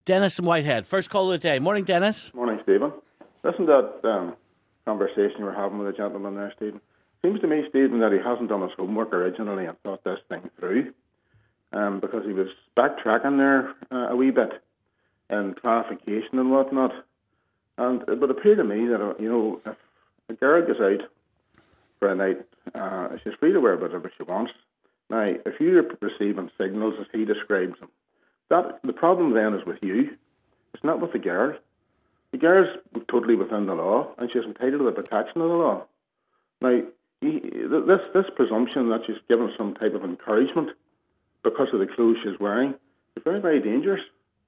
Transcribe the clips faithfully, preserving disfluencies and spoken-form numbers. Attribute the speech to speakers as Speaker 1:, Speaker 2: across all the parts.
Speaker 1: Dennis in Whitehead, first call of the day. Morning, Dennis.
Speaker 2: Morning, Stephen. Listen to that um, conversation you were having with the gentleman there, Stephen. Seems to me, Stephen, that he hasn't done his homework originally and thought this thing through, um, because he was backtracking there uh, a wee bit in clarification and whatnot. And it would appear to me that, uh, you know, if a girl goes out for a night, uh, she's free to wear whatever she wants. Now, if you're receiving signals as he describes them, that the problem then is with you. It's not with the girl. The girl's totally within the law, and she's entitled to the protection of the law. Now, he, this this presumption that she's given some type of encouragement because of the clothes she's wearing is very, very dangerous,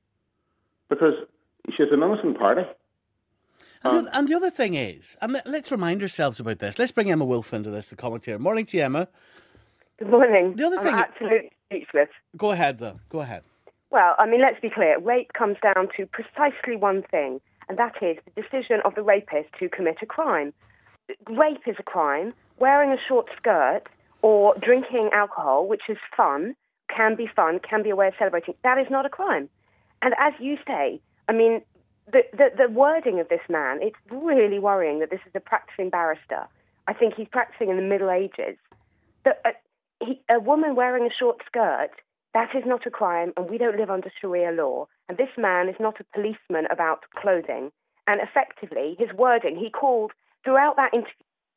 Speaker 2: because she's an innocent party.
Speaker 1: And, um, the, and the other thing is, and let's remind ourselves about this. Let's bring Emma Wolfe into this, the commentator. Morning to you, Emma.
Speaker 3: Good morning.
Speaker 1: The other
Speaker 3: I'm
Speaker 1: thing,
Speaker 3: absolutely speechless.
Speaker 1: Go ahead, though. Go ahead.
Speaker 3: Well, I mean, let's be clear. Rape comes down to precisely one thing, and that is the decision of the rapist to commit a crime. Rape is a crime. Wearing a short skirt or drinking alcohol, which is fun, can be fun, can be a way of celebrating, that is not a crime. And as you say, I mean, the, the, the wording of this man, it's really worrying that this is a practicing barrister. I think he's practicing in the Middle Ages. The, a, he, a woman wearing a short skirt, that is not a crime, and we don't live under Sharia law. And this man is not a policeman about clothing. And effectively, his wording, he called throughout that interview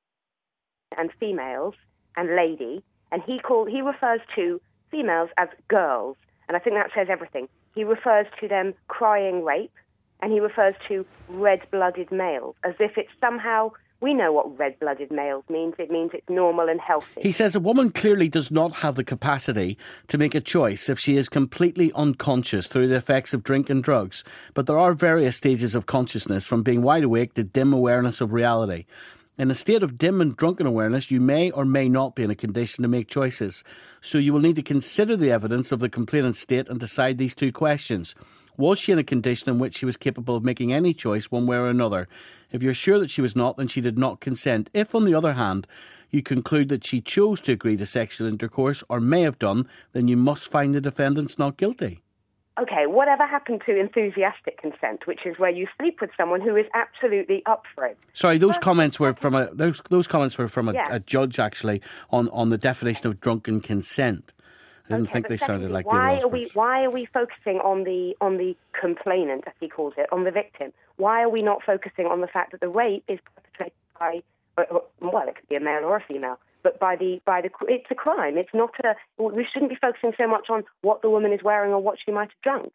Speaker 3: and females and lady, and he called he refers to females as girls, and I think that says everything. He refers to them crying rape, and he refers to red-blooded males, as if it's somehow. We know what red-blooded males means. It means it's normal and healthy.
Speaker 1: He says a woman clearly does not have the capacity to make a choice if she is completely unconscious through the effects of drink and drugs. But there are various stages of consciousness, from being wide awake to dim awareness of reality. In a state of dim and drunken awareness, you may or may not be in a condition to make choices. So you will need to consider the evidence of the complainant's state and decide these two questions. Was she in a condition in which she was capable of making any choice one way or another? If you're sure that she was not, then she did not consent. If, on the other hand, you conclude that she chose to agree to sexual intercourse or may have done, then you must find the defendants not guilty.
Speaker 3: Okay, whatever happened to enthusiastic consent, which is where you sleep with someone who is absolutely up for it?
Speaker 1: Sorry, those First, comments were from a those those comments were from a,
Speaker 3: yeah.
Speaker 1: a judge actually on, on the definition of drunken consent. I didn't
Speaker 3: okay,
Speaker 1: think they
Speaker 3: secondly,
Speaker 1: sounded like
Speaker 3: why
Speaker 1: they were
Speaker 3: are we Why are we focusing on the on the complainant, as he calls it, on the victim? Why are we not focusing on the fact that the rape is perpetrated by, well, it could be a male or a female, but by the by the it's a crime. It's not a. We shouldn't be focusing so much on what the woman is wearing or what she might have drunk.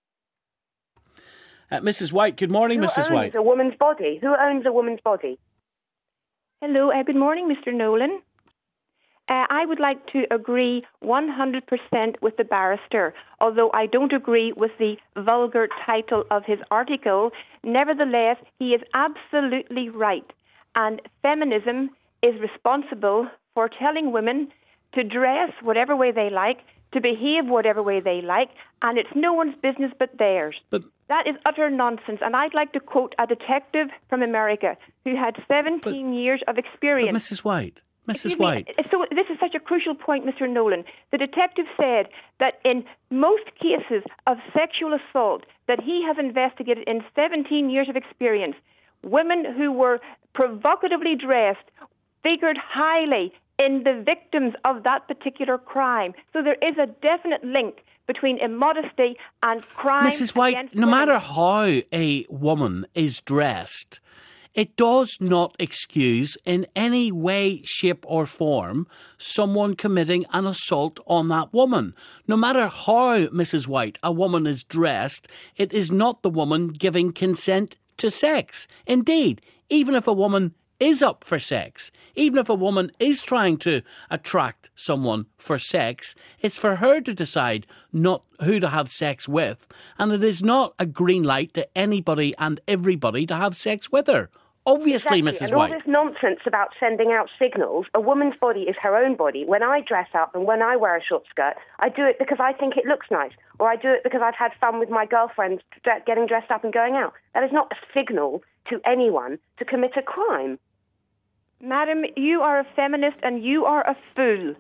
Speaker 1: Uh, Missus White, good morning,
Speaker 3: Who
Speaker 1: Missus
Speaker 3: owns
Speaker 1: White.
Speaker 3: a woman's body? Who owns a woman's body?
Speaker 4: Hello, uh, good morning, Mister Nolan. Uh, I would like to agree one hundred percent with the barrister, although I don't agree with the vulgar title of his article. Nevertheless, he is absolutely right. And feminism is responsible for telling women to dress whatever way they like, to behave whatever way they like, and it's no one's business but theirs. But that is utter nonsense. And I'd like to quote a detective from America who had seventeen but, years of experience.
Speaker 1: But Missus White... Missus White.
Speaker 4: So this is such a crucial point, Mister Nolan. The detective said that in most cases of sexual assault that he has investigated in seventeen years of experience, women who were provocatively dressed figured highly in the victims of that particular crime. So there is a definite link between immodesty and crime.
Speaker 1: Missus White, no matter how a woman is dressed, it does not excuse in any way, shape or form someone committing an assault on that woman. No matter how, Missus White, a woman is dressed, it is not the woman giving consent to sex. Indeed, even if a woman is up for sex, even if a woman is trying to attract someone for sex, it's for her to decide not who to have sex with, and it is not a green light to anybody and everybody to have sex with her. Obviously,
Speaker 3: exactly.
Speaker 1: Missus
Speaker 3: And
Speaker 1: White.
Speaker 3: all this nonsense about sending out signals, a woman's body is her own body. When I dress up and when I wear a short skirt, I do it because I think it looks nice, or I do it because I've had fun with my girlfriends getting dressed up and going out. That is not a signal to anyone to commit a crime.
Speaker 4: Madam, you are a feminist and you are a fool.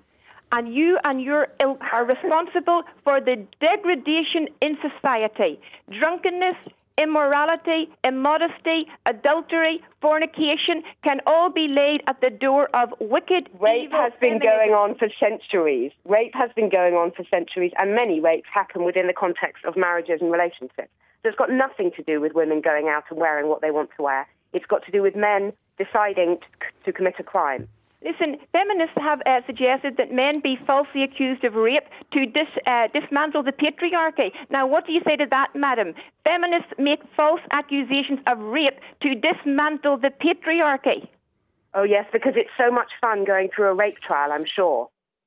Speaker 4: and you and your ilk are responsible for the degradation in society. Drunkenness, immorality, immodesty, adultery, fornication can all be laid at the door of wicked,
Speaker 3: Rape
Speaker 4: evil
Speaker 3: has been
Speaker 4: feminism.
Speaker 3: going on for centuries. Rape has been going on for centuries, and many rapes happen within the context of marriages and relationships. So it's got nothing to do with women going out and wearing what they want to wear. It's got to do with men deciding to, to commit a crime.
Speaker 4: Listen, feminists have uh, suggested that men be falsely accused of rape to dis, uh, dismantle the patriarchy. Now, what do you say to that, madam? Feminists make false accusations of rape to dismantle the patriarchy.
Speaker 3: Oh, yes, because it's so much fun going through a rape trial, I'm sure.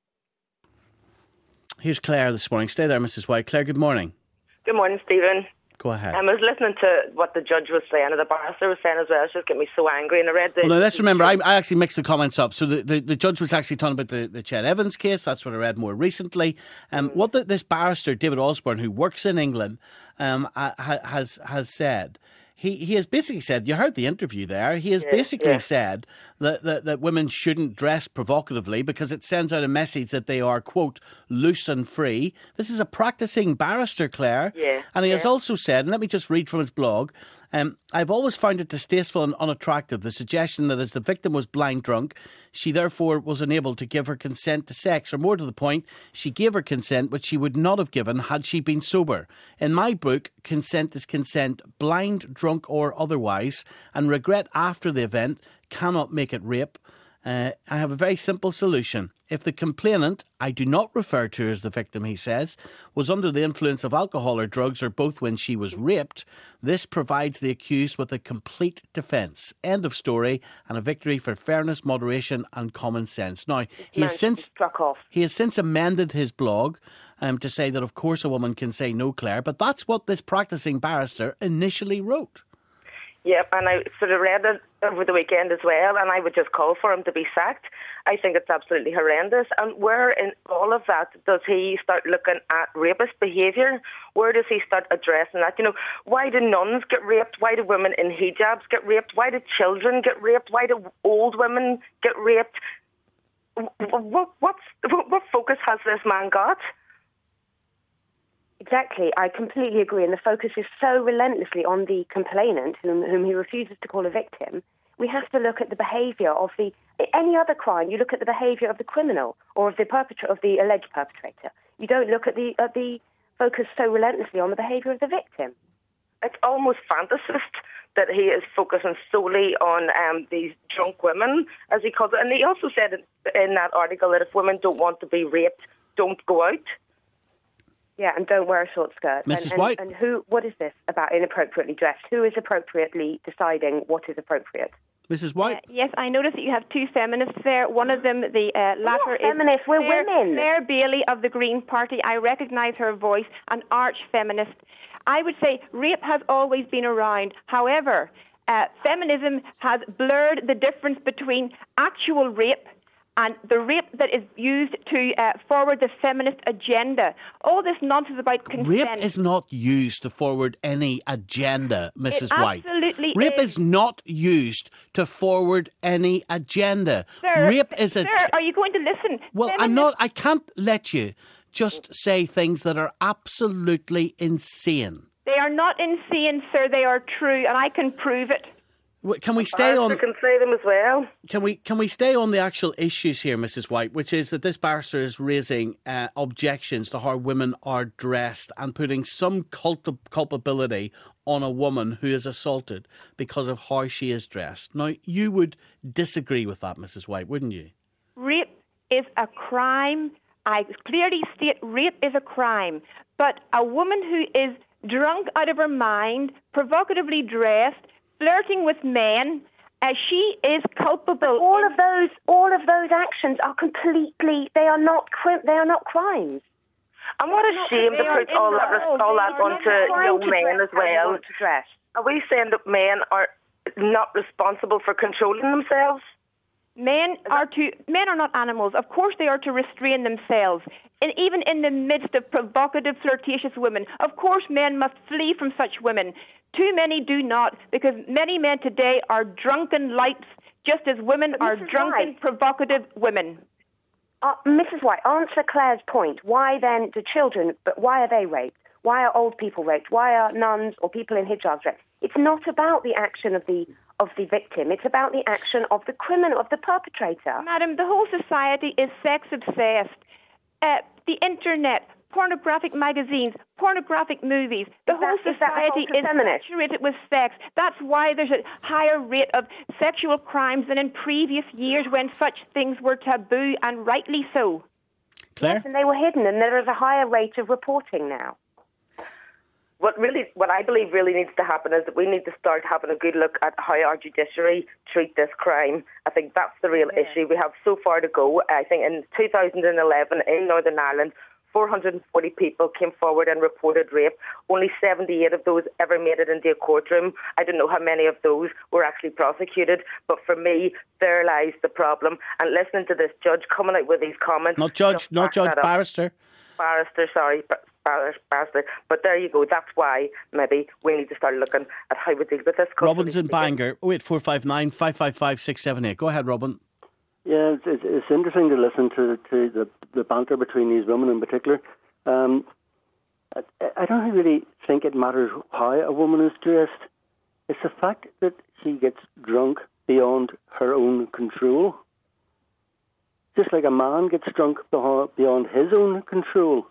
Speaker 1: Here's Claire this morning. Stay there, Missus White. Claire, good morning.
Speaker 5: Good morning, Stephen.
Speaker 1: Go ahead.
Speaker 5: Um, I was listening to what the judge was saying, and the barrister was saying as well. It's just getting me so angry. And I read the...
Speaker 1: Well, now, let's remember, I, I actually mixed the comments up. So the, the, the judge was actually talking about the, the Ched Evans case. That's what I read more recently. Um, mm. What the, this barrister, David Osborne, who works in England, um, ha, has has said... He he has basically said, you heard the interview there, he has yeah, basically yeah. said that, that, that women shouldn't dress provocatively because it sends out a message that they are, quote, loose and free. This is a practising barrister, Claire.
Speaker 5: Yeah,
Speaker 1: and he
Speaker 5: yeah.
Speaker 1: has also said, and let me just read from his blog, um, I've always found it distasteful and unattractive, the suggestion that as the victim was blind drunk, she therefore was unable to give her consent to sex, or more to the point, she gave her consent which she would not have given had she been sober. In my book, consent is consent, blind, drunk or otherwise, and regret after the event cannot make it rape. Uh, I have a very simple solution. If the complainant, I do not refer to her as the victim, he says, was under the influence of alcohol or drugs or both when she was raped, this provides the accused with a complete defence. End of story, and a victory for fairness, moderation and common sense. Now, he has since
Speaker 3: struck off.
Speaker 1: He has since amended his blog um, to say that of course a woman can say no, Claire, but that's what this practising barrister initially wrote.
Speaker 5: Yep, and I sort of read it over the weekend as well, and I would just call for him to be sacked. I think it's absolutely horrendous. And where in all of that does he start looking at rapist behaviour? Where does he start addressing that? You know, why do nuns get raped? Why do women in hijabs get raped? Why do children get raped? Why do old women get raped? What, what's, what focus has this man got?
Speaker 3: Exactly, I completely agree, and the focus is so relentlessly on the complainant, whom, whom he refuses to call a victim. We have to look at the behaviour of the any other crime. You look at the behaviour of the criminal or of the perpetrator, of the alleged perpetrator. You don't look at the at the focus so relentlessly on the behaviour of the victim.
Speaker 5: It's almost fantasist that he is focusing solely on um, these drunk women, as he calls it. And he also said in that article that if women don't want to be raped, don't go out.
Speaker 3: Yeah, and don't wear a short skirt.
Speaker 1: Missus
Speaker 3: And, and,
Speaker 1: White?
Speaker 3: And who? What is this about inappropriately dressed? Who is appropriately deciding what is appropriate?
Speaker 1: Missus White?
Speaker 4: Uh, yes, I noticed that you have two feminists there. One of them, the uh, latter,
Speaker 3: we're not feminists,
Speaker 4: is
Speaker 3: we're
Speaker 4: Claire,
Speaker 3: women.
Speaker 4: Claire Bailey of the Green Party. I recognise her voice, an arch feminist. I would say rape has always been around. However, uh, feminism has blurred the difference between actual rape and the rape that is used to uh, forward the feminist agenda. All this nonsense about consent.
Speaker 1: Rape is not used to forward any agenda, Missus
Speaker 4: It
Speaker 1: White.
Speaker 4: absolutely
Speaker 1: Rape
Speaker 4: is.
Speaker 1: is not used to forward any agenda.
Speaker 4: Sir,
Speaker 1: Rape is a...
Speaker 4: Sir,
Speaker 1: T-
Speaker 4: are you going to listen?
Speaker 1: well,
Speaker 4: Feminist-
Speaker 1: I'm not... I can't let you just say things that are absolutely insane.
Speaker 4: They are not insane, sir. They are true, and I can prove it.
Speaker 1: Can we stay on?
Speaker 5: I can say them as well.
Speaker 1: Can we can we stay on the actual issues here, Missus White, which is that this barrister is raising uh, objections to how women are dressed and putting some culp- culpability on a woman who is assaulted because of how she is dressed. Now, you would disagree with that, Missus White, wouldn't you?
Speaker 4: Rape is a crime. I clearly state rape is a crime. But a woman who is drunk out of her mind, provocatively dressed, flirting with men, as she is culpable.
Speaker 3: All of those, all of those actions are completely. They are not. They are not crimes.
Speaker 5: And what a shame to put all that, all that onto young men as well. Are we saying that men are not responsible for controlling themselves?
Speaker 4: Men are to men are not animals. Of course, they are to restrain themselves. And even in the midst of provocative, flirtatious women, of course, men must flee from such women. Too many do not, because many men today are drunken lights, just as women are drunken,
Speaker 3: right.
Speaker 4: provocative women.
Speaker 3: uh, Missus White, answer Claire's point. Why then do children, but why are they raped? Why are old people raped? Why are nuns or people in hijabs raped? It's not about the action of the of the victim. It's about the action of the criminal, of the perpetrator.
Speaker 4: Madam, the whole society is sex-obsessed. Uh, the internet, pornographic magazines, pornographic movies. The
Speaker 3: Is
Speaker 4: whole
Speaker 3: that- is that a
Speaker 4: society
Speaker 3: fault of
Speaker 4: is
Speaker 3: feminists?
Speaker 4: saturated with sex. That's why there's a higher rate of sexual crimes than in previous years when such things were taboo, and rightly so.
Speaker 1: Claire?
Speaker 3: And they were hidden, and there is a higher rate of reporting now.
Speaker 5: What really, what I believe really needs to happen is that we need to start having a good look at how our judiciary treat this crime. I think that's the real
Speaker 3: Yeah.
Speaker 5: issue. We have so far to go. I think in two thousand eleven in Northern Ireland, four hundred forty people came forward and reported rape. Only seventy-eight of those ever made it into a courtroom. I don't know how many of those were actually prosecuted, but for me, there lies the problem. And listening to this judge coming out with these comments...
Speaker 1: Not judge,
Speaker 5: just
Speaker 1: not
Speaker 5: back
Speaker 1: judge,
Speaker 5: that up.
Speaker 1: barrister.
Speaker 5: Barrister, sorry, bar- bar- barrister. But there you go. That's why maybe we need to start looking at how we deal with this.
Speaker 1: Robin's in Bangor. oh eight four five nine, five five five, six seven eight. Go ahead, Robin.
Speaker 6: Yeah, it's, it's, it's interesting to listen to, to the, the banter between these women in particular. Um, I, I don't really think it matters how a woman is dressed. It's the fact that she gets drunk beyond her own control. Just like a man gets drunk beyond his own control.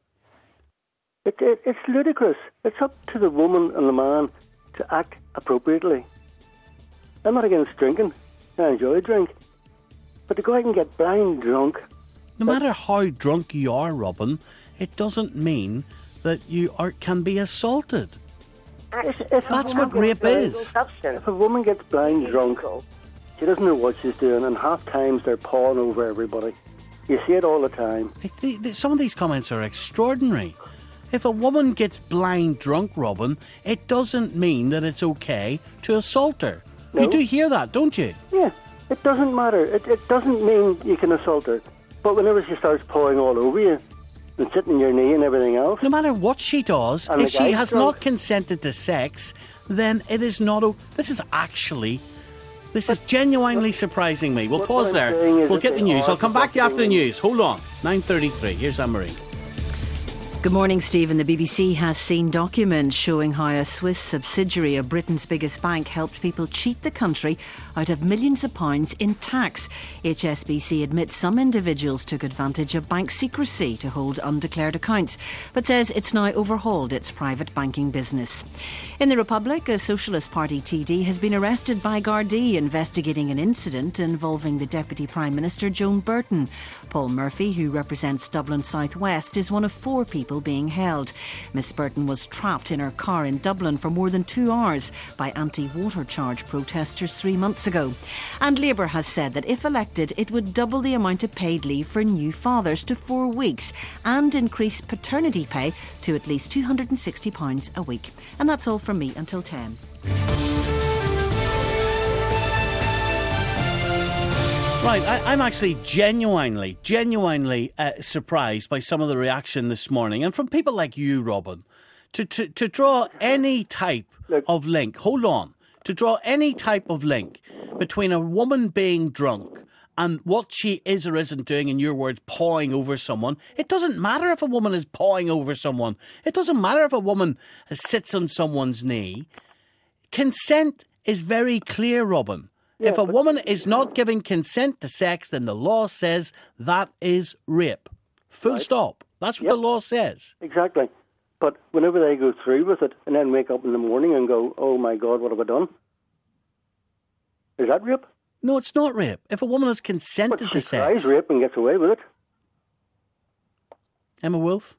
Speaker 6: It, it, it's ludicrous. It's up to the woman and the man to act appropriately. I'm not against drinking. I enjoy a drink. But to go out and get blind drunk...
Speaker 1: No matter how drunk you are, Robin, it doesn't mean that you are can be assaulted.
Speaker 3: Actually,
Speaker 6: If- if
Speaker 1: That's
Speaker 6: a
Speaker 1: what
Speaker 6: woman
Speaker 1: rape
Speaker 6: gets
Speaker 1: is.
Speaker 3: substance.
Speaker 6: If a woman gets blind drunk, she doesn't know what she's doing, and half times they're pawing over everybody. You see it all the time.
Speaker 1: Like, the, the, some of these comments are extraordinary. If a woman gets blind drunk, Robin, it doesn't mean that it's okay to assault her.
Speaker 6: No.
Speaker 1: You do hear that, don't you?
Speaker 6: Yeah, it doesn't matter. It, it doesn't mean you can assault her. But whenever she starts pawing all over you and sitting on your knee and everything else...
Speaker 1: No matter what she does,
Speaker 6: And
Speaker 1: if
Speaker 6: the
Speaker 1: she
Speaker 6: guy's
Speaker 1: has
Speaker 6: drunk.
Speaker 1: not consented to sex, then it is not... O- this is actually... This is genuinely surprising me. We'll
Speaker 6: what-
Speaker 1: pause
Speaker 6: what I'm
Speaker 1: there.
Speaker 6: saying is
Speaker 1: We'll
Speaker 6: that
Speaker 1: get the
Speaker 6: they
Speaker 1: news.
Speaker 6: are
Speaker 1: I'll come back to you after the
Speaker 6: protecting-
Speaker 1: news. Hold on. nine thirty-three. Here's Anne-Marie.
Speaker 7: Good morning, Stephen. The B B C has seen documents showing how a Swiss subsidiary of Britain's biggest bank helped people cheat the country out of millions of pounds in tax. H S B C admits some individuals took advantage of bank secrecy to hold undeclared accounts, but says it's now overhauled its private banking business. In the Republic, a Socialist Party T D has been arrested by Gardaí investigating an incident involving the Deputy Prime Minister Joan Burton. Paul Murphy, who represents Dublin South West, is one of four people being held. Miss Burton was trapped in her car in Dublin for more than two hours by anti-water charge protesters three months ago. And Labour has said that if elected, it would double the amount of paid leave for new fathers to four weeks and increase paternity pay to at least two hundred sixty pounds a week. And that's all from me until ten.
Speaker 1: Right, I, I'm actually genuinely, genuinely uh, surprised by some of the reaction this morning, and from people like you, Robin, to, to, to draw any type
Speaker 6: Look.
Speaker 1: of link, hold on, to draw any type of link between a woman being drunk and what she is or isn't doing, in your words, pawing over someone. It doesn't matter if a woman is pawing over someone. It doesn't matter if a woman sits on someone's knee. Consent is very clear, Robin.
Speaker 6: Yeah,
Speaker 1: if a
Speaker 6: but-
Speaker 1: woman is not giving consent to sex, then the law says that is rape. Full
Speaker 6: Right.
Speaker 1: stop. That's what
Speaker 6: Yep.
Speaker 1: the law says.
Speaker 6: Exactly. But whenever they go through with it and then wake up in the morning and go, oh my God, what have I done? Is that rape?
Speaker 1: No, it's not rape. If a woman has
Speaker 6: But
Speaker 1: consented
Speaker 6: she
Speaker 1: to
Speaker 6: tries
Speaker 1: sex.
Speaker 6: rape and gets away with it.
Speaker 1: Emma Wolf?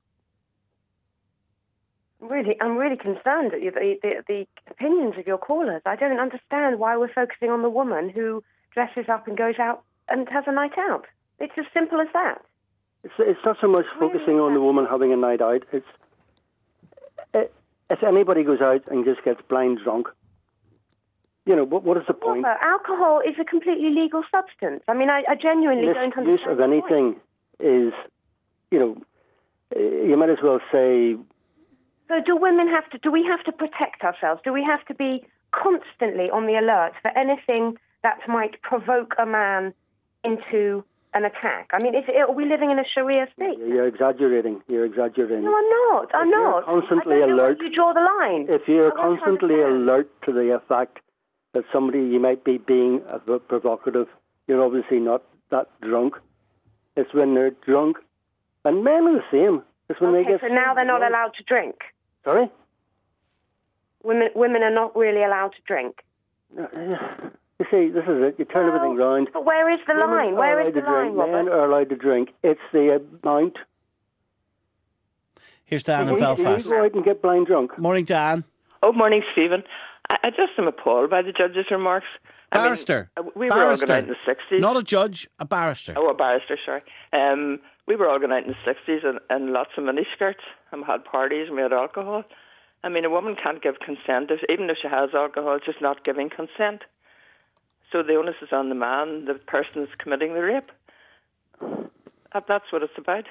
Speaker 3: Really, I'm really concerned at the, the, the opinions of your callers. I don't understand why we're focusing on the woman who dresses up and goes out and has a night out. It's as simple as that.
Speaker 6: It's, it's not so much
Speaker 3: Really?
Speaker 6: focusing on the woman having a night out. It's it, if anybody goes out and just gets blind drunk, you know, what, what is the point?
Speaker 3: Well, alcohol is a completely legal substance. I mean, I, I genuinely don't understand.
Speaker 6: Misuse of
Speaker 3: the point.
Speaker 6: anything is, you know, uh, you might as well say,
Speaker 3: So do women have to, do we have to protect ourselves? Do we have to be constantly on the alert for anything that might provoke a man into an attack? I mean, is it, are we living in a Sharia state?
Speaker 6: You're exaggerating. You're exaggerating.
Speaker 3: No, I'm not. I'm
Speaker 6: if you're
Speaker 3: not.
Speaker 6: Constantly
Speaker 3: I don't know
Speaker 6: alert.
Speaker 3: where you draw the line.
Speaker 6: If you're
Speaker 3: I want to
Speaker 6: constantly
Speaker 3: understand.
Speaker 6: alert to the fact that somebody you might be being a bit provocative, you're obviously not that drunk. It's when they're drunk, and men are the same. It's when
Speaker 3: Okay,
Speaker 6: they get.
Speaker 3: so now they're not
Speaker 6: drunk.
Speaker 3: allowed to drink.
Speaker 6: Sorry.
Speaker 3: Women, women are not really allowed to drink.
Speaker 6: You see, this is it. You turn
Speaker 3: Well,
Speaker 6: everything round.
Speaker 3: But where is the
Speaker 6: Women
Speaker 3: line?
Speaker 6: are
Speaker 3: Where
Speaker 6: allowed
Speaker 3: is the
Speaker 6: to drink.
Speaker 3: line,
Speaker 6: Men
Speaker 3: Robert?
Speaker 6: are allowed to drink. It's the amount.
Speaker 1: Here's Dan in
Speaker 6: You
Speaker 1: Belfast.
Speaker 6: go out and get blind drunk.
Speaker 1: Morning, Dan.
Speaker 8: Oh, morning, Stephen. I, I just am appalled by the judge's remarks. I mean,
Speaker 1: Barrister.
Speaker 8: uh, we
Speaker 1: barrister.
Speaker 8: were all going out in the sixties.
Speaker 1: Not a judge, a barrister.
Speaker 8: Oh, a barrister, sorry. Um, we were all going out in the sixties and, and lots of miniskirts and we had parties and we had alcohol. I mean, a woman can't give consent, if, even if she has alcohol, just not giving consent. So the onus is on the man, the person that's committing the rape. That, that's what it's about.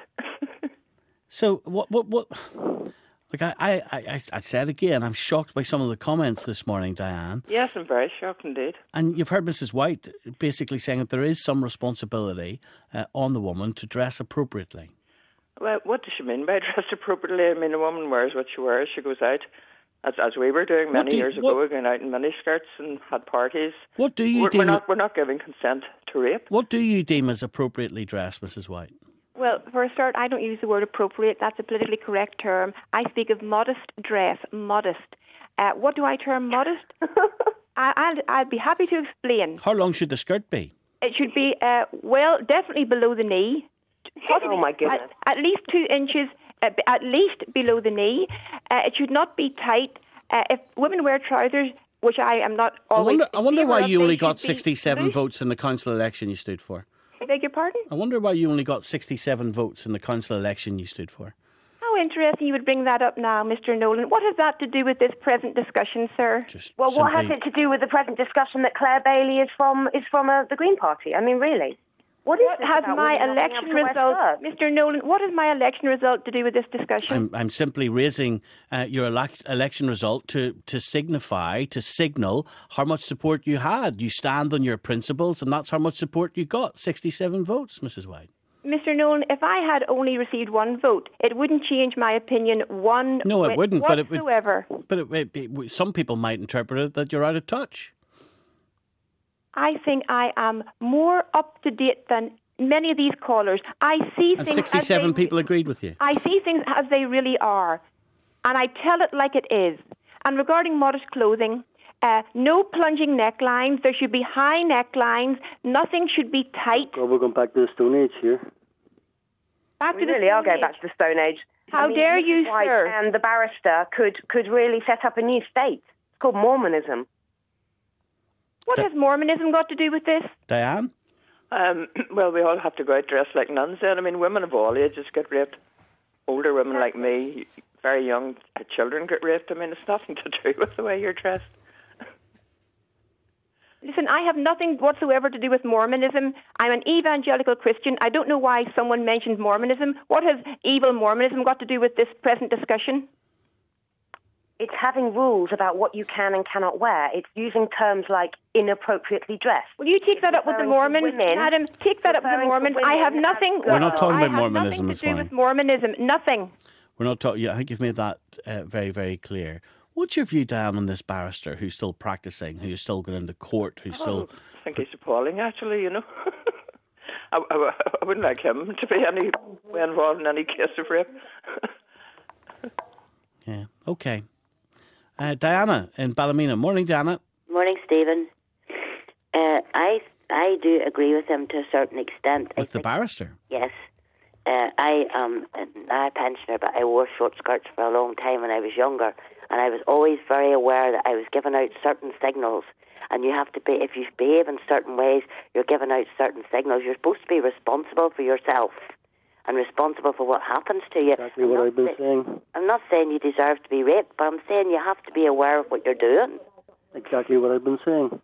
Speaker 1: So what? What? What? Like I, I, I, I said again, I'm shocked by some of the comments this morning, Diane.
Speaker 8: Yes, I'm very shocked indeed.
Speaker 1: And you've heard Missus White basically saying that there is some responsibility uh, on the woman to dress appropriately.
Speaker 8: Well, what does she mean by dressed appropriately? I mean, a woman wears what she wears. She goes out, as as we were doing many
Speaker 1: do you-
Speaker 8: years
Speaker 1: what-
Speaker 8: ago, going out in miniskirts and had parties.
Speaker 1: What do you
Speaker 8: We're,
Speaker 1: deem?
Speaker 8: we're not we're not giving consent to rape.
Speaker 1: What do you deem as appropriately dressed, Missus White?
Speaker 4: Well, for a start, I don't use the word appropriate. That's a politically correct term. I speak of modest dress, modest. Uh, what do I term modest? I, I'll, I'll be happy to explain.
Speaker 1: How long should the skirt be?
Speaker 4: It should be, uh, well, definitely below the knee.
Speaker 3: Oh, my goodness.
Speaker 4: At, at least two inches, uh, b- at least below the knee. Uh, it should not be tight. Uh, if women wear trousers, which I am not
Speaker 1: I
Speaker 4: always
Speaker 1: wonder, I wonder
Speaker 4: in
Speaker 1: why
Speaker 4: favour of,
Speaker 1: you
Speaker 4: they
Speaker 1: only
Speaker 4: should
Speaker 1: got
Speaker 4: be
Speaker 1: sixty-seven
Speaker 4: loose.
Speaker 1: votes in the council election you stood for.
Speaker 4: I beg your pardon?
Speaker 1: I wonder why you only got sixty-seven votes in the council election you stood for.
Speaker 4: How interesting you would bring that up now, Mister Nolan. What has that to do with this present discussion, sir?
Speaker 1: Just
Speaker 3: Well, what has
Speaker 1: simply-
Speaker 3: it to do with the present discussion that Claire Bailey is from is from uh, the Green Party? I mean, really? What, is
Speaker 4: What
Speaker 3: this
Speaker 4: has
Speaker 3: about
Speaker 4: my
Speaker 3: women not being
Speaker 4: election
Speaker 3: able to wear
Speaker 4: result,
Speaker 3: skirts?
Speaker 4: Mister Nolan, what has my election result to do with this discussion?
Speaker 1: I'm, I'm simply raising uh, your elec- election result to, to signify, to signal how much support you had. You stand on your principles, and that's how much support you got, sixty-seven votes, Missus White.
Speaker 4: Mister Nolan, if I had only received one vote, it wouldn't change my opinion one
Speaker 1: No, it
Speaker 4: whit
Speaker 1: wouldn't, but it would-
Speaker 4: whatsoever.
Speaker 1: But it, it, it, some people might interpret it that you're out of touch.
Speaker 4: I think I am more up to date than many of these callers. I see
Speaker 1: And
Speaker 4: things
Speaker 1: sixty-seven
Speaker 4: as they,
Speaker 1: people agreed with you.
Speaker 4: I see things as they really are, and I tell it like it is. And regarding modest clothing, uh, no plunging necklines. There should be high necklines. Nothing should be tight.
Speaker 6: Well, we're going back to the Stone Age here.
Speaker 4: Back
Speaker 3: We
Speaker 4: to the
Speaker 3: really are
Speaker 4: Stone
Speaker 3: going
Speaker 4: Age.
Speaker 3: back to the Stone Age.
Speaker 4: How
Speaker 3: I mean,
Speaker 4: dare
Speaker 3: Missus
Speaker 4: you,
Speaker 3: White
Speaker 4: sir?
Speaker 3: And the barrister could could really set up a new state. It's called Mormonism.
Speaker 4: What has Mormonism got to do with this?
Speaker 1: Diane?
Speaker 8: Um, well, we all have to go out dressed like nuns then. I mean, women of all ages get raped. Older women like me, very young children get raped. I mean, it's nothing to do with the way you're dressed.
Speaker 4: Listen, I have nothing whatsoever to do with Mormonism. I'm an evangelical Christian. I don't know why someone mentioned Mormonism. What has evil Mormonism got to do with this present discussion?
Speaker 3: It's having rules about what you can and cannot wear. It's using terms like inappropriately dressed.
Speaker 4: Will you take that up with the
Speaker 3: Referring to
Speaker 4: Mormons,
Speaker 3: women-
Speaker 4: Madam? Take that up with the
Speaker 3: referring to
Speaker 4: Mormons. I have
Speaker 3: women
Speaker 4: nothing.
Speaker 3: as
Speaker 1: We're not talking
Speaker 4: I
Speaker 1: about
Speaker 4: have
Speaker 1: Mormonism
Speaker 4: nothing
Speaker 1: this
Speaker 4: to do
Speaker 1: morning.
Speaker 4: with Mormonism. Nothing.
Speaker 1: We're not talking. I think you've made that uh, very, very clear. What's your view, Diane, on this barrister who's still practising, who's still going into court, who's still...
Speaker 8: I think he's appalling, actually, you know. I, I, I wouldn't like him to be any way involved in any case of rape.
Speaker 1: Yeah, okay. Uh, Diana in Ballymena. Morning, Diana.
Speaker 9: Morning, Stephen. Uh, I I do agree with him to a certain extent. I
Speaker 1: With the
Speaker 9: think-
Speaker 1: barrister.
Speaker 9: Yes. Uh, I am now a pensioner, but I wore short skirts for a long time when I was younger, and I was always very aware that I was giving out certain signals. And you have to be, if you behave in certain ways, you're giving out certain signals. You're supposed to be responsible for yourself and responsible for what happens to you.
Speaker 6: Exactly
Speaker 9: I'm
Speaker 6: what
Speaker 9: not
Speaker 6: I've been
Speaker 9: sa-
Speaker 6: saying.
Speaker 9: I'm not saying you deserve to be raped, but I'm saying you have to be aware of what you're doing.
Speaker 6: Exactly what I've been saying.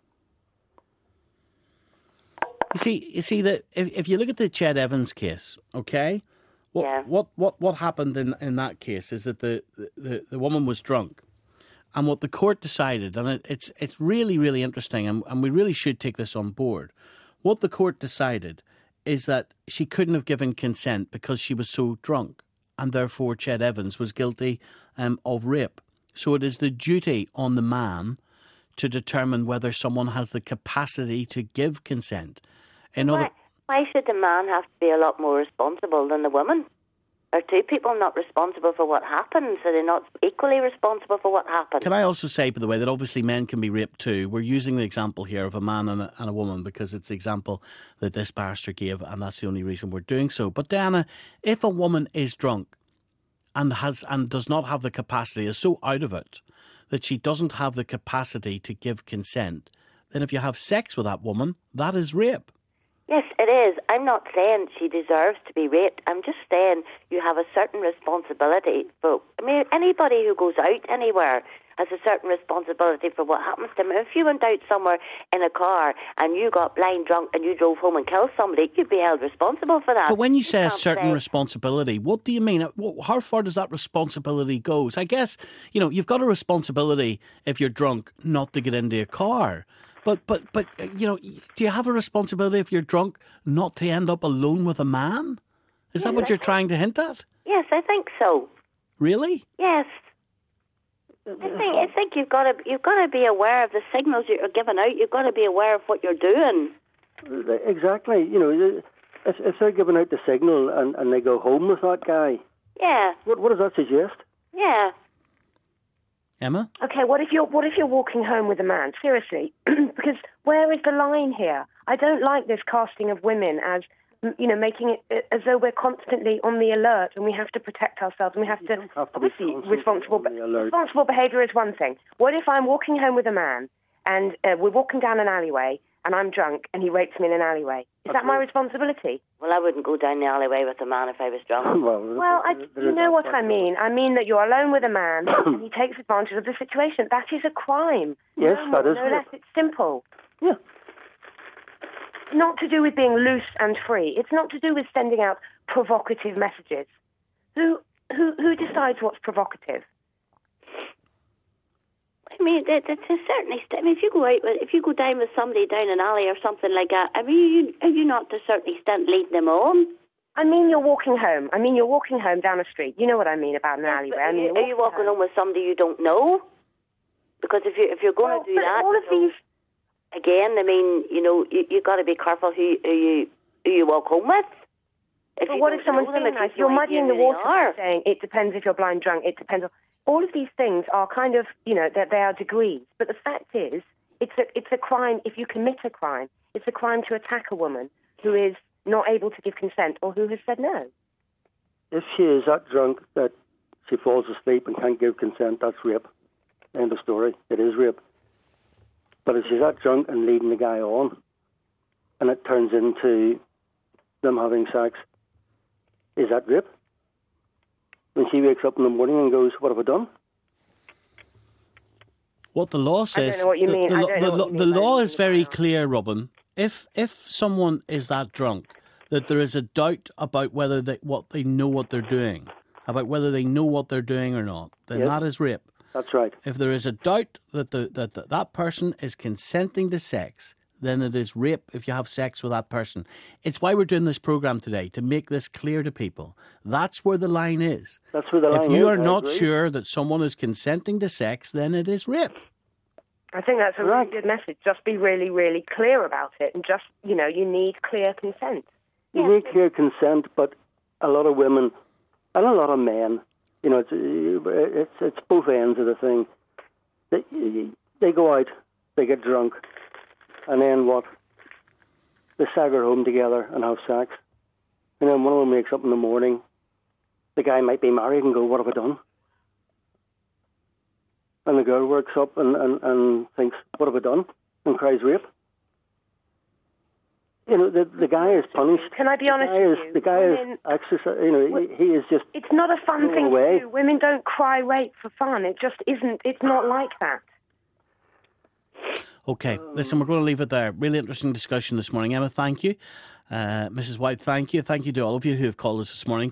Speaker 1: You see, you see that if, if you look at the Ched Evans case, okay, what
Speaker 9: Yeah.
Speaker 1: what what what happened in, in that case is that the, the, the woman was drunk, and what the court decided, and it, it's it's really really interesting, and, and we really should take this on board. What the court decided is that she couldn't have given consent because she was so drunk, and therefore Ched Evans was guilty um, of rape. So it is the duty on the man to determine whether someone has the capacity to give consent. In
Speaker 9: why,
Speaker 1: other,
Speaker 9: why should the man have to be a lot more responsible than the woman? Are two people not responsible for what happens? Are they not equally responsible for what happens?
Speaker 1: Can I also say, by the way, that obviously men can be raped too. We're using the example here of a man and a, and a woman because it's the example that this barrister gave, and that's the only reason we're doing so. But Diana, if a woman is drunk and has and does not have the capacity, is so out of it that she doesn't have the capacity to give consent, then if you have sex with that woman, that is rape.
Speaker 9: Yes, it is. I'm not saying she deserves to be raped. I'm just saying you have a certain responsibility for, I mean, anybody who goes out anywhere has a certain responsibility for what happens to them. If you went out somewhere in a car and you got blind drunk and you drove home and killed somebody, you'd be held responsible for that.
Speaker 1: But when you say
Speaker 9: you
Speaker 1: a certain
Speaker 9: say,
Speaker 1: responsibility, what do you mean? How far does that responsibility go? I guess, you know, you've got a responsibility if you're drunk not to get into a car. But, but, but, you know, do you have a responsibility if you're drunk not to end up alone with a man? Is
Speaker 9: yes,
Speaker 1: that what
Speaker 9: I
Speaker 1: you're
Speaker 9: think,
Speaker 1: trying to hint at?
Speaker 9: Yes, I think so.
Speaker 1: Really?
Speaker 9: Yes. I think I think you've got to you've got to be aware of the signals you're giving out. You've got to be aware of what you're doing.
Speaker 6: Exactly. You know, if, if they're giving out the signal and, and they go home with that guy,
Speaker 9: yeah.
Speaker 6: What, what does that suggest?
Speaker 9: Yeah.
Speaker 1: Emma?
Speaker 3: Okay, what if you're what if you're walking home with a man? Seriously, because where is the line here? I don't like this casting of women as, you know, making it as though we're constantly on the alert and we have to protect ourselves and we have
Speaker 6: you
Speaker 3: to.
Speaker 6: have to
Speaker 3: obviously, responsible
Speaker 6: alert.
Speaker 3: responsible behaviour is one thing. What if I'm walking home with a man and uh, we're walking down an alleyway and I'm drunk and he rapes me in an alleyway? Is
Speaker 6: That's
Speaker 3: that my
Speaker 6: right.
Speaker 3: responsibility?
Speaker 9: Well, I wouldn't go down the alleyway with a man if I was drunk.
Speaker 6: well,
Speaker 3: Well, I, you know what I mean. I mean that you're alone with a man and he takes advantage of the situation. That is a crime.
Speaker 6: Yes,
Speaker 3: no
Speaker 6: that
Speaker 3: more,
Speaker 6: is
Speaker 3: no
Speaker 6: rape.
Speaker 3: less. It's simple.
Speaker 6: Yeah.
Speaker 3: Not to do with being loose and free. It's not to do with sending out provocative messages. Who who who decides what's provocative?
Speaker 9: I mean, to a certain extent, I mean, if you go out with, if you go down with somebody down an alley or something like that, I mean, you, are you not to a certain extent leading them on?
Speaker 3: I mean, you're walking home. I mean, you're walking home down a street. You know what I mean about an alleyway. I mean,
Speaker 9: are you, are you walking home with somebody you don't know? Because if you if you're going
Speaker 3: well,
Speaker 9: to do
Speaker 3: but
Speaker 9: that,
Speaker 3: all of
Speaker 9: you know,
Speaker 3: these.
Speaker 9: Again, I mean, you know, you you got to be careful who, who you who you walk home with. If
Speaker 3: But
Speaker 9: you
Speaker 3: what
Speaker 9: don't
Speaker 3: if someone's
Speaker 9: know them,
Speaker 3: being
Speaker 9: if
Speaker 3: nice?
Speaker 9: you
Speaker 3: You're
Speaker 9: have no
Speaker 3: muddying
Speaker 9: idea
Speaker 3: the
Speaker 9: who
Speaker 3: water
Speaker 9: they are.
Speaker 3: by saying it depends if you're blind drunk. It depends on all of these things are kind of, you know, that they are degrees. But the fact is, it's a it's a crime if you commit a crime. It's a crime to attack a woman who is not able to give consent or who has said no.
Speaker 6: If she is that drunk that she falls asleep and can't give consent, that's rape. End of story. It is rape. But if she's that drunk and leading the guy on, and it turns into them having sex, is that rape? When she wakes up in the morning and goes, "What have I done?"
Speaker 1: What the law says,
Speaker 3: I don't know what you
Speaker 1: the,
Speaker 3: mean.
Speaker 1: the,
Speaker 3: I
Speaker 1: lo-
Speaker 3: don't
Speaker 1: the,
Speaker 3: know
Speaker 1: lo-
Speaker 3: what you
Speaker 1: the
Speaker 3: mean by
Speaker 1: law
Speaker 3: leading
Speaker 1: is
Speaker 3: the
Speaker 1: very
Speaker 3: guy on.
Speaker 1: clear, Robin. If if someone is that drunk that there is a doubt about whether they what they know what they're doing, about whether they know what they're doing or not, then
Speaker 6: Yes.
Speaker 1: that is rape.
Speaker 6: That's right.
Speaker 1: If there is a doubt that the that the, that person is consenting to sex, then it is rape if you have sex with that person. It's why we're doing this program today, to make this clear to people. That's where the line is.
Speaker 6: That's where the line
Speaker 1: If
Speaker 6: is.
Speaker 1: you are
Speaker 6: I
Speaker 1: not
Speaker 6: agree.
Speaker 1: sure that someone is consenting to sex, then it is rape.
Speaker 3: I think that's a
Speaker 6: Right.
Speaker 3: really good message. Just be really, really clear about it, and just, you know, you need clear consent.
Speaker 6: You need clear consent, but a lot of women and a lot of men, you know, it's it's, it's both ends of the thing. They they go out, they get drunk, and then what? They stagger home together and have sex, and then one of them wakes up in the morning. The guy might be married and go, "What have I done?" And the girl wakes up and, and, and thinks, "What have I done?" and cries rape. You know, the the guy is punished.
Speaker 3: Can I be honest
Speaker 6: the guy
Speaker 3: with
Speaker 6: is,
Speaker 3: you?
Speaker 6: The guy
Speaker 3: Women-
Speaker 6: is exercise. You know, he, he is just.
Speaker 3: It's not a fun
Speaker 6: Go
Speaker 3: thing
Speaker 6: away.
Speaker 3: to do. Women don't cry rape for fun. It just isn't. It's not like that.
Speaker 1: Okay, listen, we're going to leave it there. Really interesting discussion this morning. Emma, thank you. Uh, Missus White, thank you. Thank you to all of you who have called us this morning.